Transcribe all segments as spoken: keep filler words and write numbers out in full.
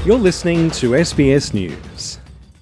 You're listening to S B S News.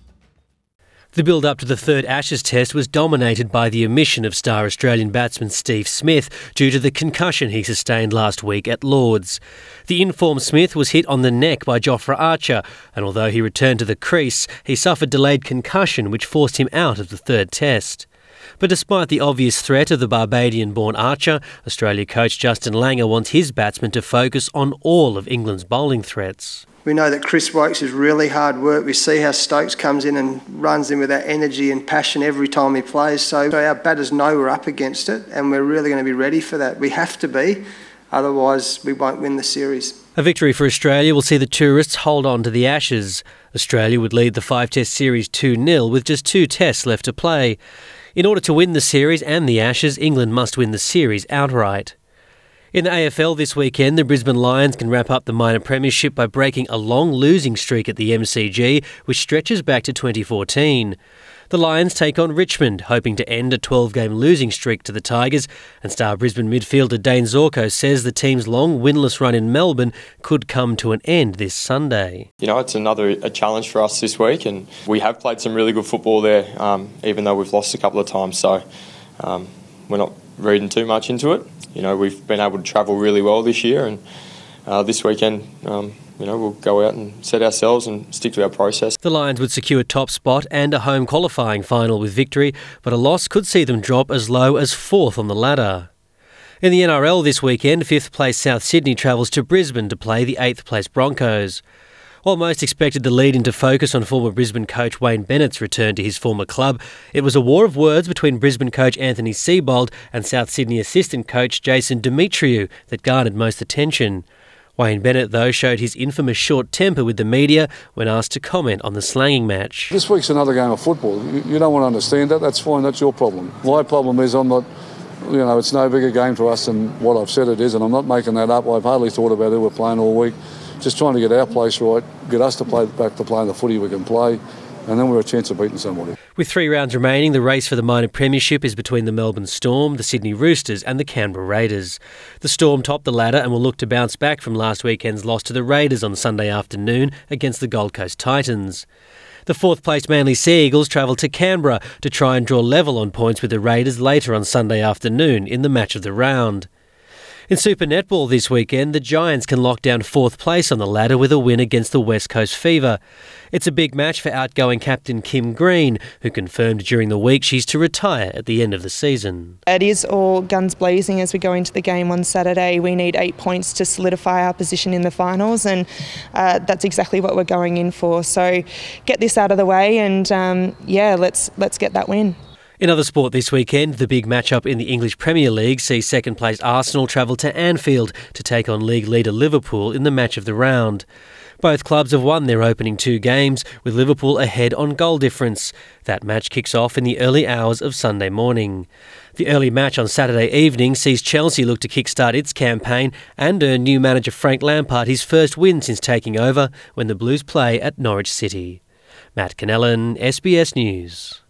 The build-up to the third Ashes Test was dominated by the omission of star Australian batsman Steve Smith due to the concussion he sustained last week at Lords. The informed Smith was hit on the neck by Jofra Archer, and although he returned to the crease, he suffered delayed concussion which forced him out of the third Test. But despite the obvious threat of the Barbadian-born Archer, Australia coach Justin Langer wants his batsmen to focus on all of England's bowling threats. We know that Chris Woakes is really hard work. We see how Stokes comes in and runs in with that energy and passion every time he plays. So our batters know we're up against it and we're really going to be ready for that. We have to be, otherwise we won't win the series. A victory for Australia will see the tourists hold on to the Ashes. Australia would lead the five-test series two nil with just two tests left to play. In order to win the series and the Ashes, England must win the series outright. In the A F L this weekend, the Brisbane Lions can wrap up the minor premiership by breaking a long losing streak at the M C G, which stretches back to twenty fourteen. The Lions take on Richmond, hoping to end a twelve-game losing streak to the Tigers, and star Brisbane midfielder Dane Zorko says the team's long winless run in Melbourne could come to an end this Sunday. You know, it's another a challenge for us this week, and we have played some really good football there, um, even though we've lost a couple of times, so um, we're not reading too much into it. You know, we've been able to travel really well this year, and uh, this weekend, um, you know, we'll go out and set ourselves and stick to our process. The Lions would secure top spot and a home qualifying final with victory, but a loss could see them drop as low as fourth on the ladder. In the N R L this weekend, fifth place South Sydney travels to Brisbane to play the eighth place Broncos. While most expected the lead into focus on former Brisbane coach Wayne Bennett's return to his former club, it was a war of words between Brisbane coach Anthony Seibold and South Sydney assistant coach Jason Demetriou that garnered most attention. Wayne Bennett, though, showed his infamous short temper with the media when asked to comment on the slanging match. This week's another game of football. You don't want to understand that. That's fine. That's your problem. My problem is I'm not, you know, it's no bigger game to us than what I've said it is, and I'm not making that up. I've hardly thought about who we're playing all week. Just trying to get our place right, get us to play back to playing the footy we can play, and then we're a chance of beating somebody. With three rounds remaining, the race for the minor premiership is between the Melbourne Storm, the Sydney Roosters and the Canberra Raiders. The Storm top the ladder and will look to bounce back from last weekend's loss to the Raiders on Sunday afternoon against the Gold Coast Titans. The fourth-placed Manly Sea Eagles travel to Canberra to try and draw level on points with the Raiders later on Sunday afternoon in the match of the round. In Super Netball this weekend, the Giants can lock down fourth place on the ladder with a win against the West Coast Fever. It's a big match for outgoing captain Kim Green, who confirmed during the week she's to retire at the end of the season. It is all guns blazing as we go into the game on Saturday. We need eight points to solidify our position in the finals, and uh, that's exactly what we're going in for. So get this out of the way and, um, yeah, let's let's get that win. In other sport this weekend, the big matchup in the English Premier League sees second-placed Arsenal travel to Anfield to take on league leader Liverpool in the match of the round. Both clubs have won their opening two games, with Liverpool ahead on goal difference. That match kicks off in the early hours of Sunday morning. The early match on Saturday evening sees Chelsea look to kickstart its campaign and earn new manager Frank Lampard his first win since taking over when the Blues play at Norwich City. Matt Cannellan, S B S News.